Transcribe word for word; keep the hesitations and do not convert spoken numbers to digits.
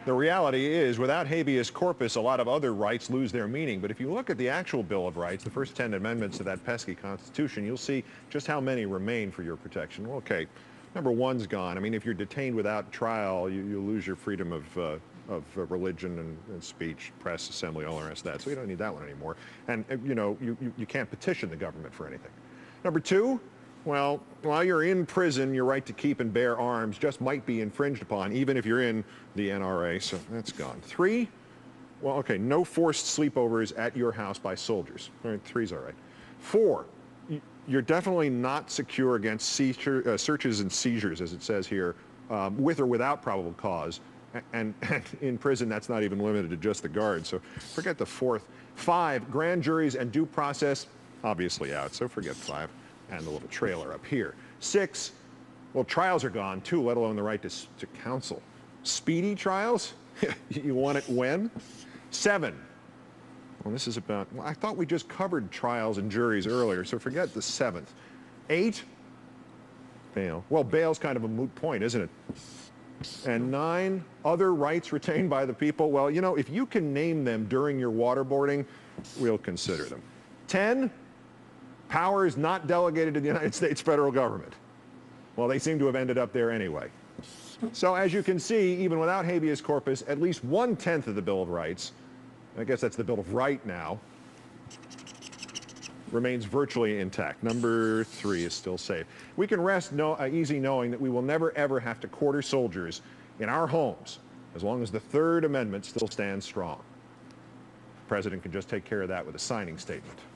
The reality is, without habeas corpus, a lot of other rights lose their meaning. But if you look at the actual Bill of Rights, the first ten amendments to that pesky Constitution, you'll see just how many remain for your protection. Well, okay, number one's gone. I mean, if you're detained without trial, you, you lose your freedom of, uh, of uh, religion and, and speech, press, assembly, all the rest of that. So you don't need that one anymore. And, uh, you know, you, you, you can't petition the government for anything. Number two, well, while you're in prison, your right to keep and bear arms just might be infringed upon, even if you're in the N R A, so that's gone. Three, well, okay, no forced sleepovers at your house by soldiers. All right, three's all right. Four, you're definitely not secure against seizure, uh, searches and seizures, as it says here, um, with or without probable cause. And, and in prison, that's not even limited to just the guards, so forget the fourth. Five, grand juries and due process, obviously out, so forget five. And the little trailer up here. Six, well, trials are gone too, let alone the right to, to counsel. Speedy trials? You want it when? Seven, well, this is about, well, I thought we just covered trials and juries earlier, so forget the seventh. Eight, bail. Well, bail's kind of a moot point, isn't it? And nine, other rights retained by the people. Well, you know, if you can name them during your waterboarding, we'll consider them. Ten, powers not delegated to the United States federal government. Well, they seem to have ended up there anyway. So as you can see, even without habeas corpus, at least one-tenth of the Bill of Rights, I guess that's the Bill of Right now, remains virtually intact. Number three is still safe. We can rest no, uh, easy knowing that we will never, ever have to quarter soldiers in our homes as long as the Third Amendment still stands strong. The President can just take care of that with a signing statement.